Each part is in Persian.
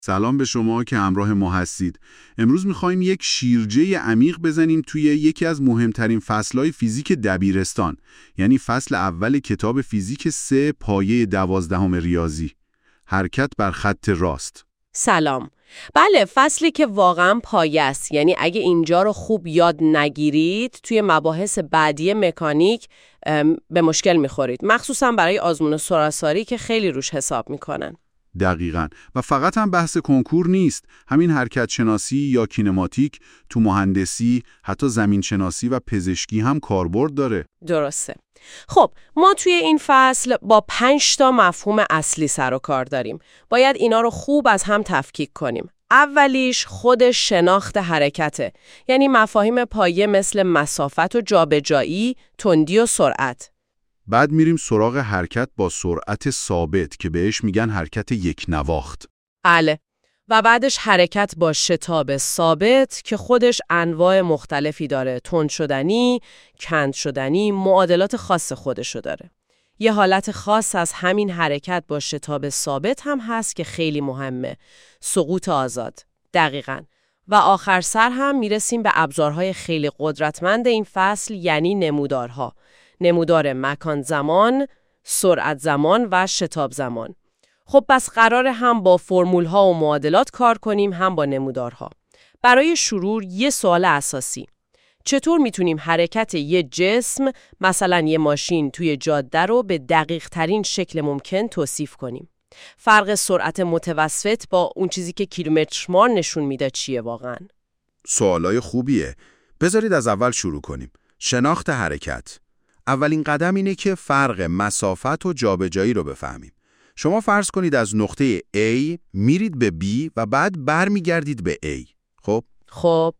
سلام به شما که همراه ما هستید. امروز می‌خوایم یک شیرجه عمیق بزنیم توی یکی از مهمترین فصل‌های فیزیک دبیرستان، یعنی فصل اول کتاب فیزیک 3 پایه 12 ریاضی. حرکت بر خط راست. سلام. بله، فصلی که واقعا پایه است. یعنی اگه اینجا رو خوب یاد نگیرید توی مباحث بعدی مکانیک به مشکل می‌خورید، مخصوصا برای آزمون سراساری که خیلی روش حساب می‌کنن. دقیقاً. و فقط هم بحث کنکور نیست. همین حرکت شناسی یا کینماتیک تو مهندسی، حتی زمین شناسی و پزشکی هم کاربرد داره. درسته. خب، ما توی این فصل با 5 تا مفهوم اصلی سر و کار داریم. باید اینا رو خوب از هم تفکیک کنیم. اولیش خود شناخت حرکته. یعنی مفاهیم پایه مثل مسافت و جابجایی، تندی و سرعت. بعد میریم سراغ حرکت با سرعت ثابت که بهش میگن حرکت یک نواخت. بله. و بعدش حرکت با شتاب ثابت که خودش انواع مختلفی داره. تند شدنی، کند شدنی، معادلات خاص خودشو داره. یه حالت خاص از همین حرکت با شتاب ثابت هم هست که خیلی مهمه. سقوط آزاد. دقیقاً. و آخر سر هم میرسیم به ابزارهای خیلی قدرتمند این فصل، یعنی نمودارها. نمودار مکان زمان، سرعت زمان و شتاب زمان. خب پس قراره هم با فرمول‌ها و معادلات کار کنیم، هم با نمودارها. برای شروع یه سوال اساسی. چطور میتونیم حرکت یه جسم، مثلا یه ماشین توی جاده رو به دقیق ترین شکل ممکن توصیف کنیم؟ فرق سرعت متوسط با اون چیزی که کیلومترمار نشون میده چیه واقعاً؟ سوالای خوبیه. بذارید از اول شروع کنیم. شناخت حرکت. اولین قدم اینه که فرق مسافت و جابجایی رو بفهمیم. شما فرض کنید از نقطه A میرید به B و بعد برمیگردید به A. خب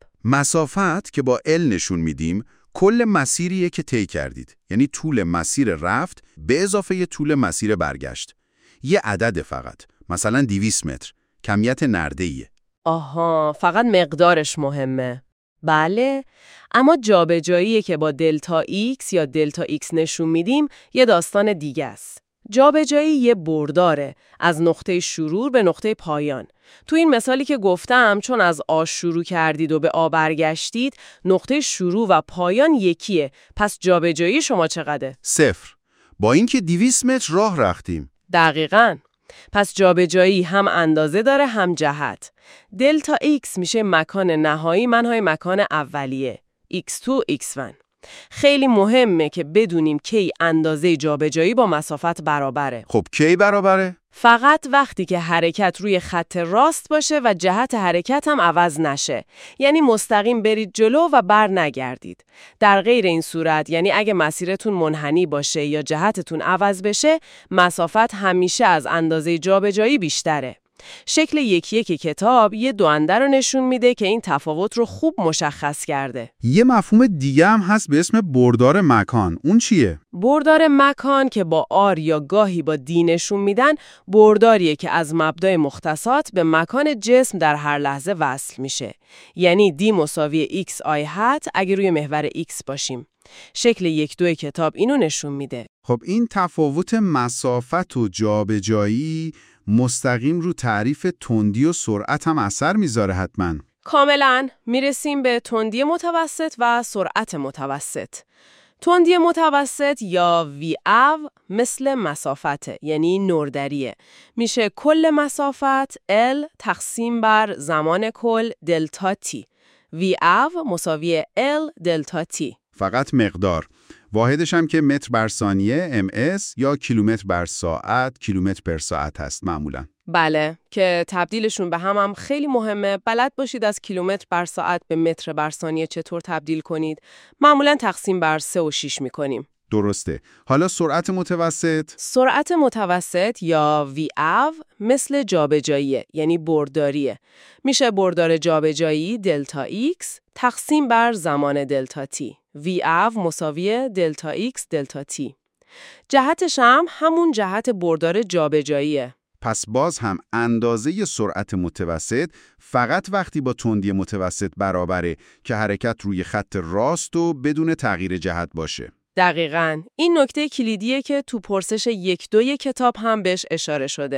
مسافت که با L نشون میدیم کل مسیریه که طی کردید. یعنی طول مسیر رفت به اضافه یه طول مسیر برگشت. یه عدد فقط. مثلا 200 متر. کمیت نرده‌ایه. آها، فقط مقدارش مهمه. بله، اما جابجاییه که با دلتا ایکس یا دلتا ایکس نشون میدیم یه داستان دیگه است. جابجایی یه برداره از نقطه شروع به نقطه پایان. تو این مثالی که گفتم چون از آ شروع کردید و به آ برگشتید، نقطه شروع و پایان یکیه. پس جابجایی شما چقدره؟ 0. با اینکه 200 متر راه رفتیم. دقیقاً. پس جابجایی هم اندازه داره هم جهت. دلتا ایکس میشه مکان نهایی منهای مکان اولیه. x2 x1. خیلی مهمه که بدونیم کی اندازه جابجایی با مسافت برابره. خب کی برابره؟ فقط وقتی که حرکت روی خط راست باشه و جهت حرکت هم عوض نشه. یعنی مستقیم برید جلو و بر نگردید. در غیر این صورت، یعنی اگه مسیرتون منحنی باشه یا جهتتون عوض بشه، مسافت همیشه از اندازه جابجایی بیشتره. شکل یکی کتاب یه دونده رو نشون میده که این تفاوت رو خوب مشخص کرده. یه مفهوم دیگه هم هست به اسم بردار مکان. اون چیه؟ بردار مکان که با آر یا گاهی با دی نشون میدن، برداریه که از مبدأ مختصات به مکان جسم در هر لحظه وصل میشه. یعنی دی مساوی ایکس آی هت اگه روی محور ایکس باشیم. شکل 1-2 کتاب اینو نشون میده. خب این تفاوت مسافت و جابجایی مستقیم رو تعریف تندی و سرعت هم اثر میذاره حتماً. کاملاً. میرسیم به تندی متوسط و سرعت متوسط. تندی متوسط یا VF مثل مسافته، یعنی نوردریه. میشه کل مسافت L تقسیم بر زمان کل دلتا T. VF مساوی L دلتا T. فقط مقدار. واحدش هم که متر بر ثانیه MS یا کیلومتر بر ساعت کیلومتر پر ساعت هست معمولاً. بله، که تبدیلشون به هم خیلی مهمه. بلد باشید از کیلومتر بر ساعت به متر بر ثانیه چطور تبدیل کنید. معمولاً تقسیم بر 3 و 6 میکنیم. درسته. حالا سرعت متوسط؟ سرعت متوسط یا VF مثل جابجاییه، یعنی برداریه. میشه بردار جابجایی دلتا X تقسیم بر زمان دلتا T. VF مساوی دلتا X دلتا T. جهتش هم همون جهت بردار جابجاییه. پس باز هم اندازه سرعت متوسط فقط وقتی با تندی متوسط برابره که حرکت روی خط راست و بدون تغییر جهت باشه. دقیقاً. این نکته کلیدیه که تو پرسش 1-2 کتاب هم بهش اشاره شده.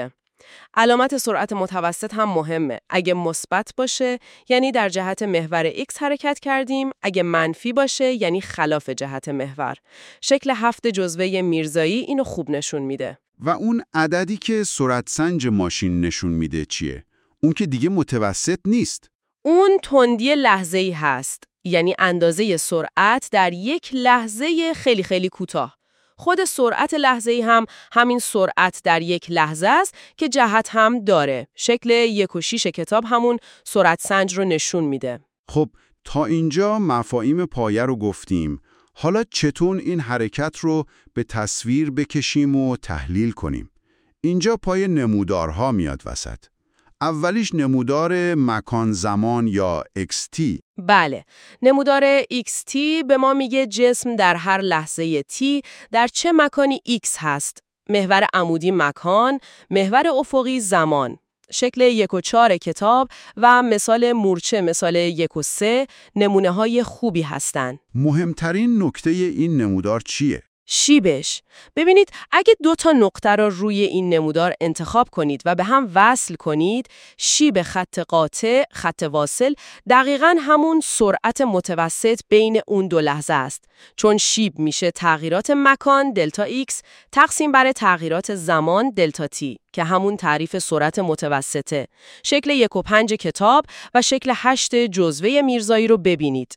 علامت سرعت متوسط هم مهمه. اگه مثبت باشه یعنی در جهت محور X حرکت کردیم، اگه منفی باشه یعنی خلاف جهت محور. شکل 7 جزوه میرزایی اینو خوب نشون میده. و اون عددی که سرعت سنج ماشین نشون میده چیه؟ اون که دیگه متوسط نیست. اون تندی لحظه‌ای هست، یعنی اندازه سرعت در یک لحظه خیلی خیلی کوتاه. خود سرعت لحظه‌ای هم همین سرعت در یک لحظه است که جهت هم داره. شکل 1 و 6 کتاب همون سرعت سنج رو نشون میده. خب تا اینجا مفاهیم پایه رو گفتیم. حالا چطور این حرکت رو به تصویر بکشیم و تحلیل کنیم؟ اینجا پای نمودارها میاد وسط. اولیش نمودار مکان زمان یا XT. بله، نمودار XT به ما میگه جسم در هر لحظه T در چه مکانی X هست. محور عمودی مکان، محور افقی زمان. شکل 1 و 4 کتاب و مثال مورچه مثال 1 و 3 نمونه های خوبی هستن. مهمترین نکته این نمودار چیه؟ شیبش. ببینید اگه 2 تا نقطه را روی این نمودار انتخاب کنید و به هم وصل کنید، شیب خط قاطع، خط واصل، دقیقاً همون سرعت متوسط بین اون دو لحظه است. چون شیب میشه تغییرات مکان دلتا X تقسیم بر تغییرات زمان دلتا T که همون تعریف سرعت متوسطه. شکل 1 و 5 کتاب و شکل 8 جزوه میرزایی رو ببینید.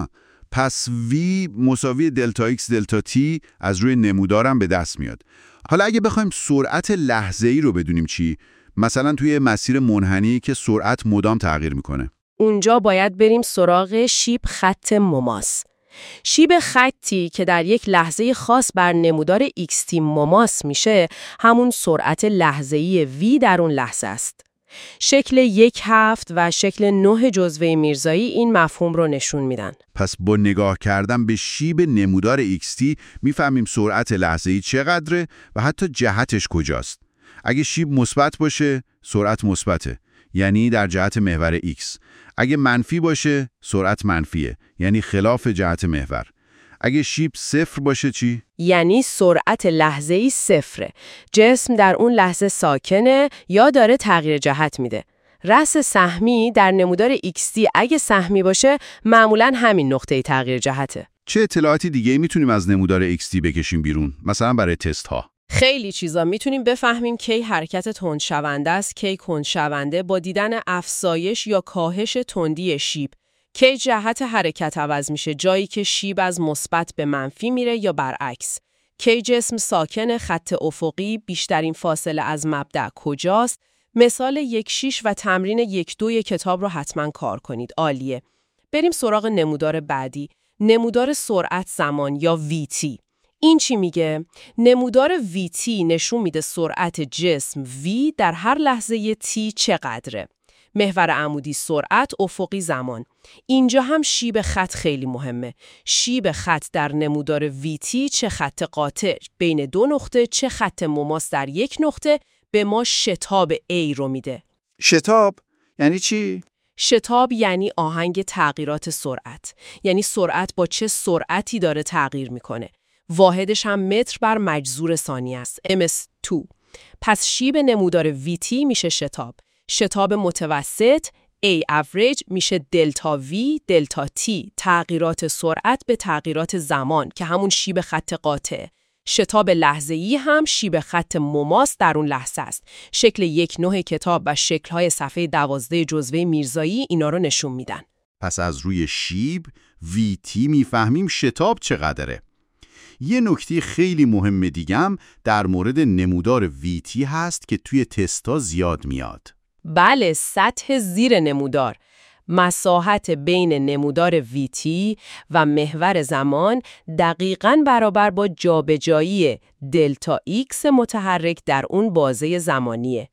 پس V مساوی دلتا X دلتا T از روی نمودارم به دست میاد. حالا اگه بخوایم سرعت لحظه‌ای رو بدونیم چی؟ مثلا توی مسیر منحنی که سرعت مدام تغییر میکنه. اونجا باید بریم سراغ شیب خط مماس. شیب خطی که در یک لحظه خاص بر نمودار XT مماس میشه، همون سرعت لحظه‌ای V در اون لحظه است. شکل 1/7 و شکل 9 جزوه میرزایی این مفهوم رو نشون میدن. پس با نگاه کردن به شیب نمودار XT میفهمیم سرعت لحظه‌ای چقدره و حتی جهتش کجاست. اگه شیب مثبت باشه، سرعت مثبته، یعنی در جهت محور X. اگه منفی باشه، سرعت منفیه، یعنی خلاف جهت محور. اگه شیب 0 باشه چی؟ یعنی سرعت لحظه‌ای 0. جسم در اون لحظه ساکنه یا داره تغییر جهت میده. رأس سهمی در نمودار XT اگه سهمی باشه معمولاً همین نقطه تغییر جهته. چه اطلاعاتی دیگه میتونیم از نمودار XT بکشیم بیرون؟ مثلا برای تست ها. خیلی چیزا میتونیم بفهمیم کی حرکت تندشونده است، کی کندشونده با دیدن افزایش یا کاهش تندی شیب. کی جهت حرکت عوض میشه، جایی که شیب از مثبت به منفی میره یا برعکس. کی جسم ساکن، خط افقی، بیشترین فاصله از مبدأ کجاست. مثال 1.6 و تمرین 1.2 کتاب رو حتما کار کنید. عالیه. بریم سراغ نمودار بعدی. نمودار سرعت زمان یا VT. این چی میگه؟ نمودار VT نشون میده سرعت جسم V در هر لحظه T چقدره. محور عمودی سرعت، افقی زمان. اینجا هم شیب خط خیلی مهمه. شیب خط در نمودار VT چه خط قاطع بین 2 نقطه، چه خط مماس در 1 نقطه به ما شتاب A رو میده. شتاب یعنی چی؟ شتاب یعنی آهنگ تغییرات سرعت. یعنی سرعت با چه سرعتی داره تغییر میکنه. واحدش هم متر بر مجذور ثانیه است. ms2. پس شیب نمودار VT میشه شتاب. شتاب متوسط A average میشه دلتا V دلتا T، تغییرات سرعت به تغییرات زمان که همون شیب خط قاطع. شتاب لحظه‌ای هم شیب خط مماس در اون لحظه است. شکل 1.9 کتاب و شکل‌های صفحه 12 جزوه میرزایی اینا رو نشون میدن. پس از روی شیب VT میفهمیم شتاب چقدره. یه نکته خیلی مهم دیگم در مورد نمودار VT هست که توی تستا زیاد میاد. بله، سطح زیر نمودار. مساحت بین نمودار VT و محور زمان دقیقاً برابر با جابجایی دلتا X متحرک در اون بازه زمانیه.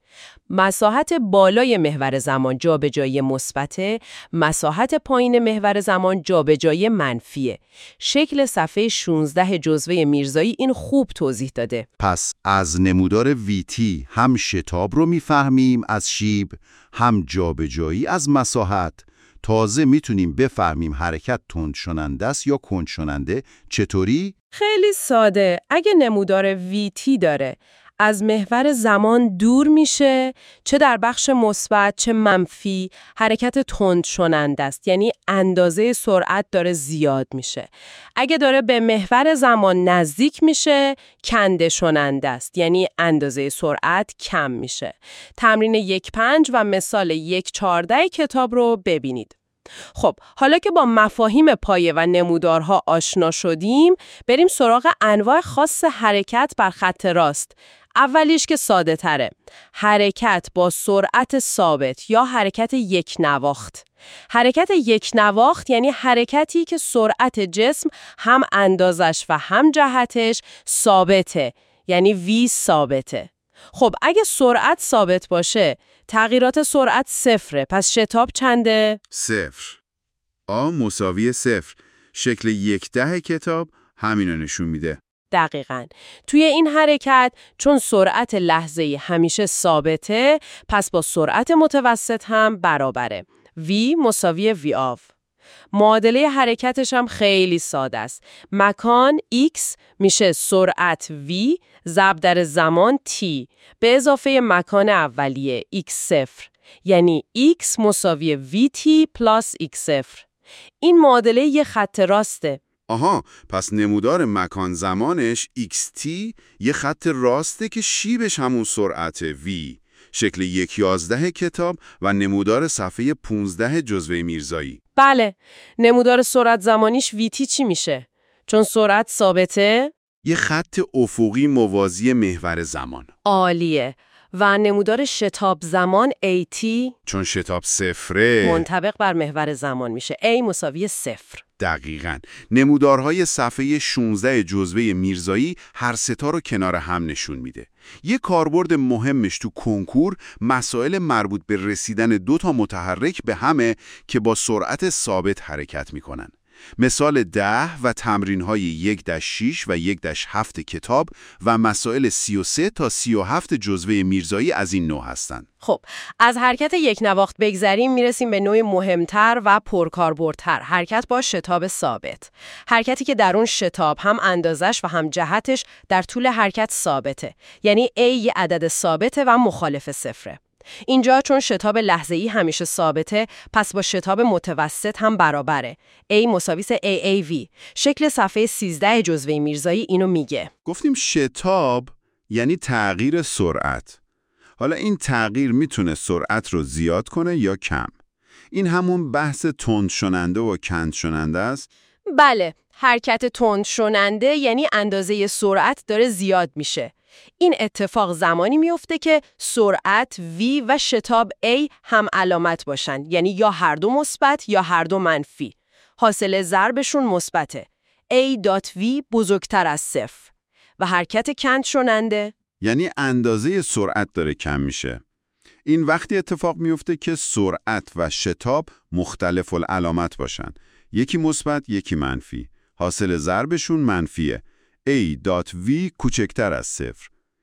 مساحت بالای محور زمان جابجایی مثبته، مساحت پایین محور زمان جابجایی منفیه. شکل صفحه 16 جزوه میرزایی این خوب توضیح داده. پس از نمودار VT هم شتاب رو میفهمیم از شیب، هم جابجایی از مساحت. تازه میتونیم بفهمیم حرکت تندشوننده است یا کندشوننده. چطوری؟ خیلی ساده. اگه نمودار VT داره، از محور زمان دور میشه، چه در بخش مثبت چه منفی، حرکت تند شوننده است، یعنی اندازه سرعت داره زیاد میشه. اگه داره به محور زمان نزدیک میشه، کنده شوننده است، یعنی اندازه سرعت کم میشه. تمرین 1.5 و مثال 1.14 کتاب رو ببینید. خب، حالا که با مفاهیم پایه و نمودارها آشنا شدیم، بریم سراغ انواع خاص حرکت بر خط راست. اولیش که ساده تره، حرکت با سرعت ثابت یا حرکت یک نواخت. حرکت یک نواخت یعنی حرکتی که سرعت جسم هم اندازش و هم جهتش ثابته، یعنی v ثابته. خب اگه سرعت ثابت باشه، تغییرات سرعت صفره، پس شتاب چنده؟ 0. آ مساوی 0. شکل 1/10 کتاب همینو نشون میده. دقیقاً. توی این حرکت چون سرعت لحظه‌ای همیشه ثابته، پس با سرعت متوسط هم برابره. v مساوی v آف. معادله حرکتش هم خیلی ساده است. مکان x میشه سرعت v ضرب در زمان t به اضافه مکان اولیه x0، یعنی x مساوی vt پلاس x0. این معادله یه خط راسته. آها، پس نمودار مکان زمانش xt یه خط راسته که شیبش همون سرعت v. شکل 1.11 کتاب و نمودار صفحه 15 جزوه میرزایی. بله، نمودار سرعت زمانیش vt چی میشه؟ چون سرعت ثابته؟ یه خط افقی موازی محور زمان. عالیه. و نمودار شتاب زمان at چون شتاب 0 منطبق بر محور زمان میشه. a مساوی 0. دقیقاً. نمودارهای صفحه 16 جزوه میرزایی هر ستا رو کنار هم نشون میده. یه کاربرد مهمش تو کنکور مسائل مربوط به رسیدن 2 تا متحرک به همه که با سرعت ثابت حرکت میکنن. مثال 10 و تمرین‌های 1-6 و 1-7 کتاب و مسائل 33 تا 37 جزوه میرزایی از این نوع هستند. خب، از حرکت یک نواخت بگذریم، میرسیم به نوع مهمتر و پرکاربردتر، حرکت با شتاب ثابت. حرکتی که در اون شتاب هم اندازش و هم جهتش در طول حرکت ثابته، یعنی a یه عدد ثابته و مخالف صفره. اینجا چون شتاب لحظه‌ای همیشه ثابته، پس با شتاب متوسط هم برابره. a مساوی AAV. شکل صفحه 13 جزوه میرزایی اینو میگه. گفتیم شتاب یعنی تغییر سرعت. حالا این تغییر میتونه سرعت رو زیاد کنه یا کم. این همون بحث تند شوننده و کند شوننده است؟ بله، حرکت تند شوننده یعنی اندازه سرعت داره زیاد میشه. این اتفاق زمانی میفته که سرعت v و شتاب a هم علامت باشن، یعنی یا هر دو مثبت یا هر دو منفی. حاصل ضربشون مثبته. a.v بزرگتر از 0. و حرکت کند شوننده یعنی اندازه سرعت داره کم میشه. این وقتی اتفاق میفته که سرعت و شتاب مختلف العلامت باشن. یکی مثبت، یکی منفی. حاصل ضربشون منفیه. a.v کوچکتر از 0.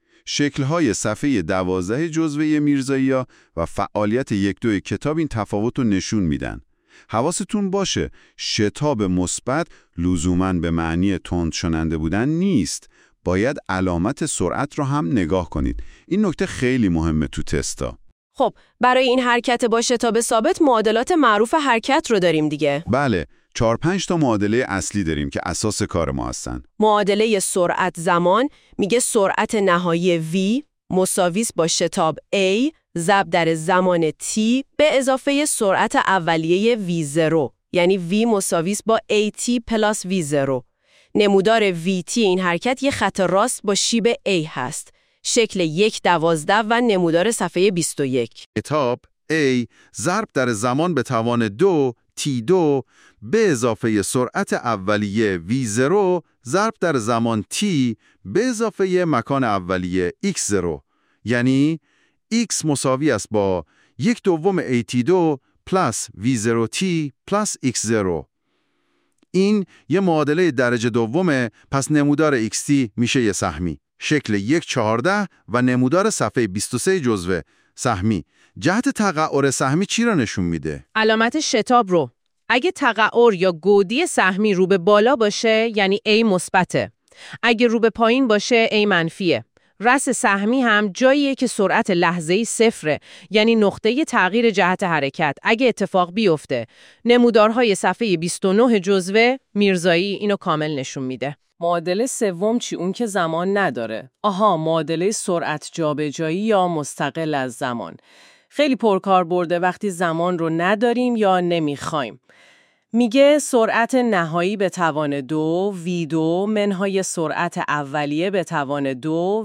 شکل‌های صفحه 12 جزوه میرزایی‌ها و فعالیت 1-2 کتاب این تفاوت رو نشون میدن. حواستون باشه، شتاب مثبت لزوماً به معنی تند شوننده بودن نیست. باید علامت سرعت رو هم نگاه کنید. این نکته خیلی مهمه تو تستا. خب، برای این حرکت با شتاب ثابت معادلات معروف حرکت رو داریم دیگه. بله، 4-5 تا معادله اصلی داریم که اساس کار ما هستن. معادله سرعت زمان میگه سرعت نهایی v مساوی با شتاب a ضرب در زمان t به اضافه سرعت اولیه v0، یعنی v مساوی با at پلاس v0. نمودار vt این حرکت یه خط راست با شیب a هست. شکل 1.12 و نمودار صفحه 21. کتاب a ضرب در زمان به توان 2 t2 به اضافه سرعت اولیه v0 ضرب در زمان t به اضافه مکان اولیه x0، یعنی x مساوی است با 1/2 at2 پلاس v0t پلاس x0. این یه معادله درجه دومه، پس نمودار xt میشه یه سهمی. شکل 1.14 و نمودار صفحه 23 جزوه سهمی. جهت تقعر سهمی چی را نشون میده؟ علامت شتاب رو. اگه تقعر یا گودی سهمی رو به بالا باشه یعنی A مثبته. اگه رو به پایین باشه A منفیه. رأس سهمی هم جاییه که سرعت لحظه‌ای صفره، یعنی نقطه تغییر جهت حرکت اگه اتفاق بیفته. نمودارهای صفحه 29 جزوه میرزایی اینو کامل نشون میده. معادله سوم چی؟ اون که زمان نداره. معادله سرعت جابجایی یا مستقل از زمان. خیلی پرکار برده وقتی زمان رو نداریم یا نمیخوایم. میگه سرعت نهایی به توان 2 v2 منهای سرعت اولیه به توان 2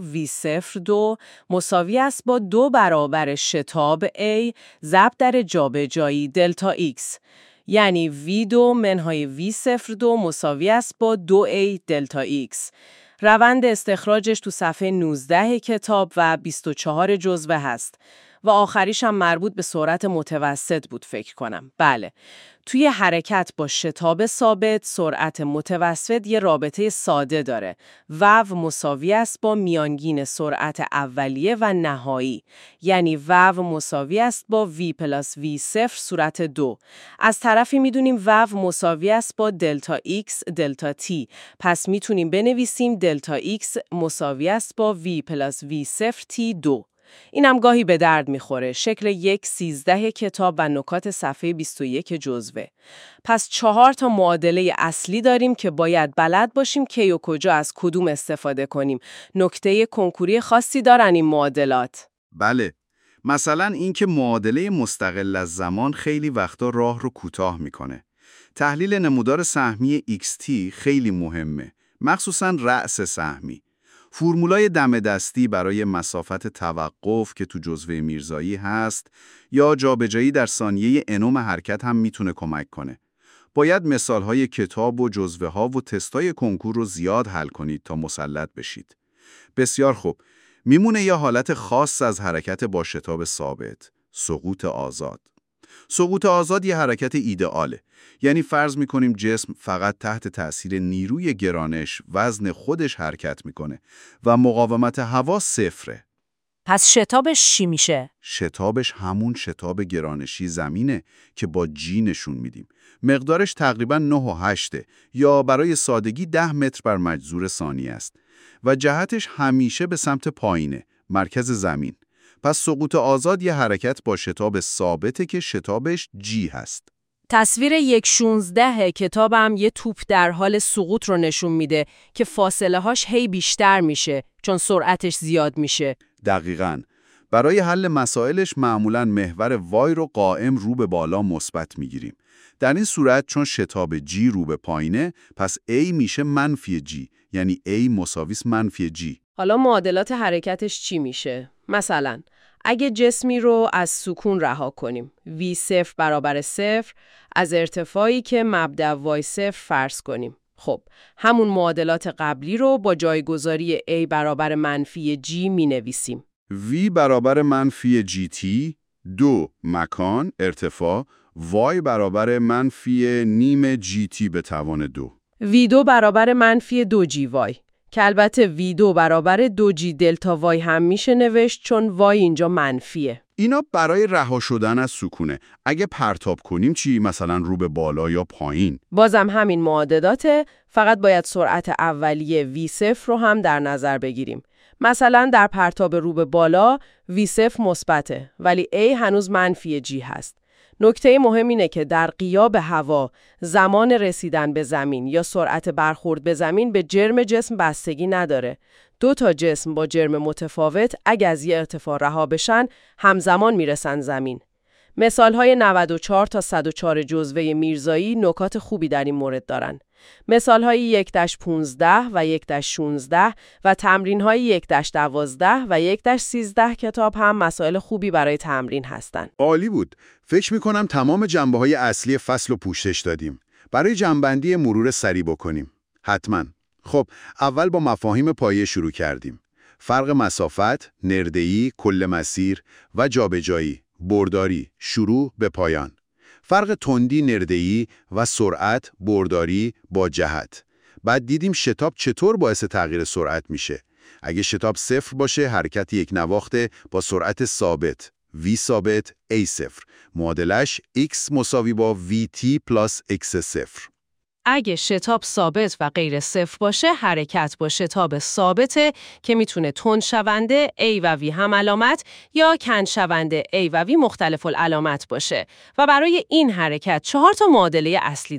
v02 مساوی است با 2 برابر شتاب a ضرب در جابجایی دلتا x. یعنی v2 منهای v02 مساوی است با 2a دلتا x. روند استخراجش تو صفحه 19 کتاب و 24 جزوه هست. و آخریش هم مربوط به سرعت متوسط بود فکر کنم. بله. توی حرکت با شتاب ثابت، سرعت متوسط یه رابطه ساده داره. و مساوی است با میانگین سرعت اولیه و نهایی. یعنی و مساوی است با v پلاس v0 صورت 2. از طرفی میدونیم و مساوی است با دلتا x دلتا t. پس میتونیم بنویسیم دلتا x مساوی است با v پلاس v0 t2. اینم گاهی به درد میخوره. شکل 1.13 کتاب و نکات صفحه 21 جزوه. پس 4 تا معادله اصلی داریم که باید بلد باشیم کی و کجا از کدوم استفاده کنیم. نکته کنکوری خاصی دارن این معادلات. بله. مثلا اینکه معادله مستقل از زمان خیلی وقتا راه رو کوتاه میکنه. تحلیل نمودار سهمی xt خیلی مهمه. مخصوصاً رأس سهمی. فرمولای دم دستی برای مسافت توقف که تو جزوه میرزایی هست یا جابجایی در ثانیه انوم حرکت هم میتونه کمک کنه. باید مثالهای کتاب و جزوه ها و تستای کنکور رو زیاد حل کنید تا مسلط بشید. بسیار خوب. میمونه یه حالت خاص از حرکت با شتاب ثابت، سقوط آزاد. سقوط آزاد یه حرکت ایدئاله. یعنی فرض میکنیم جسم فقط تحت تأثیر نیروی گرانش وزن خودش حرکت میکنه و مقاومت هوا صفره. پس شتابش چی میشه؟ شتابش همون شتاب گرانشی زمینه که با جی نشون میدیم. مقدارش تقریباً 9.8 یا برای سادگی 10 متر بر مجذور ثانیه است و جهتش همیشه به سمت پایینه، مرکز زمین. پس سقوط آزاد یه حرکت با شتاب ثابته که شتابش جی هست. تصویر 1.16 کتابم یه توپ در حال سقوط رو نشون میده که فاصله هاش هی بیشتر میشه چون سرعتش زیاد میشه. دقیقاً. برای حل مسائلش معمولاً محور وای رو قائم رو به بالا مثبت میگیریم. در این صورت چون شتاب جی رو به پایینه پس A میشه منفی جی، یعنی A مساویس منفی جی. حالا معادلات حرکتش چی میشه؟ مثلا اگه جسمی رو از سکون رها کنیم v0 برابر 0 از ارتفاعی که مبدأ y0 فرض کنیم. خب همون معادلات قبلی رو با جایگذاری a برابر منفی g می نویسیم. v برابر منفی gt 2 مکان ارتفاع y برابر منفی نیم gt به توان 2 v2 برابر منفی 2gy که البته v2 برابر 2g دلتا y هم میشه نوشت چون y اینجا منفیه. اینا برای رها شدن از سکونه. اگه پرتاب کنیم چی؟ مثلا رو به بالا یا پایین؟ بازم همین معادلاته، فقط باید سرعت اولیه v0 رو هم در نظر بگیریم. مثلا در پرتاب رو به بالا v0 مثبته ولی a هنوز منفی g هست. نکته مهم اینه که در غیاب هوا زمان رسیدن به زمین یا سرعت برخورد به زمین به جرم جسم بستگی نداره. 2 تا جسم با جرم متفاوت اگه از یه ارتفاع رها بشن همزمان میرسن زمین. مثالهای 94 تا 104 جزوه میرزایی نکات خوبی در این مورد دارن. مثالهای 1-15 و 1-16 و تمرینهای 1-12 و 1-13 کتاب هم مسائل خوبی برای تمرین هستن. عالی بود. فکر می‌کنم تمام جنبه‌های اصلی فصل رو پوشش دادیم. برای جنبندی مرور سریع بکنیم. حتماً. خب، اول با مفاهیم پایه شروع کردیم. فرق مسافت، نرده‌ای، کل مسیر و جابجایی، برداری، شروع به پایان. فرق تندی نرده‌ای و سرعت، برداری با جهت. بعد دیدیم شتاب چطور باعث تغییر سرعت میشه. اگه شتاب 0 باشه حرکت یک نواخته با سرعت ثابت v ثابت a0. معادلش x مساوی با vt plus x0. اگه شتاب ثابت و غیر صفر باشه، حرکت با شتاب ثابته که میتونه تند شونده A و V هم علامت یا کند شونده A و V مختلف العلامت باشه و برای این حرکت 4 تا معادله اصلی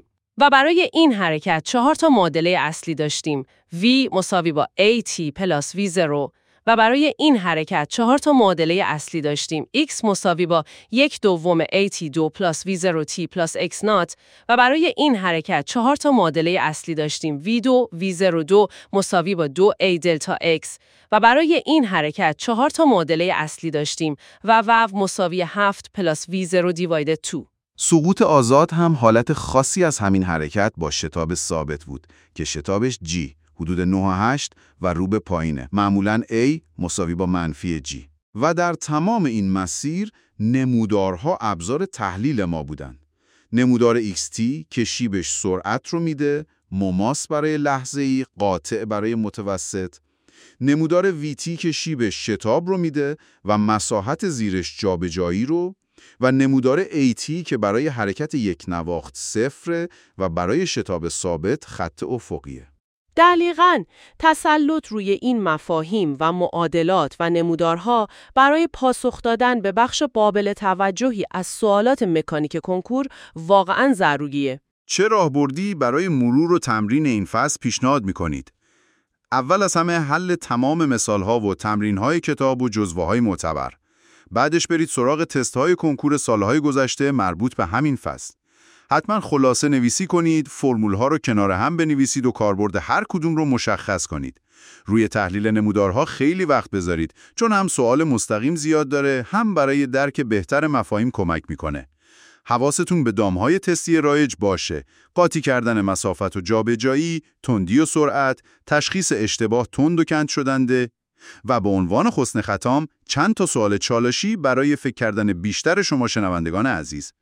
داشتیم. V مساوی با AT پلاس V0 و برای این حرکت 4 تا معادله اصلی داشتیم. X مساوی با 1/2 AT2 پلاس V0T پلاس X نات و برای این حرکت 4 تا معادله اصلی داشتیم. V2 V02 مساوی با 2A دلتا X و برای این حرکت 4 تا معادله اصلی داشتیم و و مساوی 7 پلاس V0 دیوایدد 2. سقوط آزاد هم حالت خاصی از همین حرکت با شتاب ثابت بود که شتابش G حدود 9 و 8 و رو به پایینه. معمولاً A مساوی با منفی G. و در تمام این مسیر نمودارها ابزار تحلیل ما بودن. نمودار XT که شیبش سرعت رو میده، مماس برای لحظه‌ای، قاطع برای متوسط. نمودار VT که شیبش شتاب رو میده و مساحت زیرش جابجایی رو، و نمودار AT که برای حرکت یک نواخت صفر و برای شتاب ثابت خط افقیه. دقیقاً، تسلط روی این مفاهیم و معادلات و نمودارها برای پاسخ دادن به بخش قابل توجهی از سوالات مکانیک کنکور واقعاً ضروریه. چه راهبردی برای مرور و تمرین این فصل پیشنهاد می‌کنید؟ اول از همه حل تمام مثال‌ها و تمرین‌های کتاب و جزوه‌های معتبر. بعدش برید سراغ تست‌های کنکور سال‌های گذشته مربوط به همین فصل. حتما خلاصه نویسی کنید، فرمول‌ها رو کنار هم بنویسید و کاربرد هر کدوم رو مشخص کنید. روی تحلیل نمودارها خیلی وقت بذارید، چون هم سوال مستقیم زیاد داره، هم برای درک بهتر مفاهیم کمک میکنه. حواستون به دام‌های تستی رایج باشه: قاطی کردن مسافت و جابجایی، تندی و سرعت، تشخیص اشتباه تند و کند شدنده. و به عنوان حسن ختام چند تا سوال چالشی برای فکر کردن بیشتر شما شنوندگان عزیز.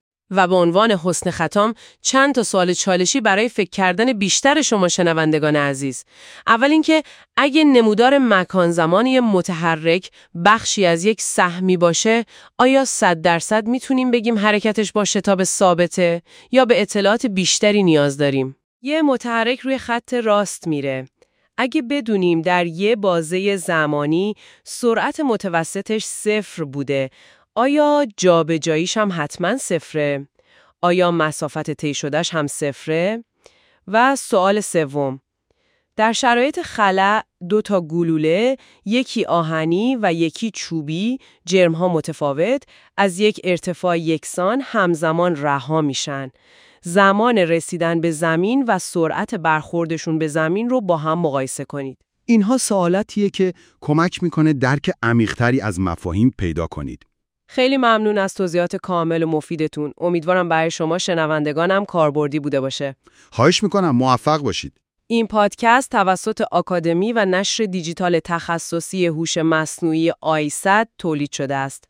اول اینکه اگه نمودار مکان زمانی متحرک بخشی از یک سهمی باشه، آیا 100% میتونیم بگیم حرکتش با شتاب ثابته یا به اطلاعات بیشتری نیاز داریم؟ یه متحرک روی خط راست میره. اگه بدونیم در یه بازه زمانی سرعت متوسطش 0 بوده، آیا جابجاییش هم حتما 0؟ آیا مسافت طی شدهش هم 0؟ و سوال سوم، در شرایط خلأ 2 تا گلوله، یکی آهنی و یکی چوبی، جرم‌ها متفاوت، از یک ارتفاع یکسان همزمان رها میشن. زمان رسیدن به زمین و سرعت برخوردشون به زمین رو با هم مقایسه کنید. اینها سوالاتیه که کمک میکنه درک عمیق‌تری از مفاهیم پیدا کنید. خیلی ممنون از توضیحات کامل و مفیدتون. امیدوارم برای شما شنوندگانم کاربردی بوده باشه. خواهش میکنم، موفق باشید. این پادکست توسط آکادمی و نشر دیجیتال تخصصی هوش مصنوعی آیسد تولید شده است.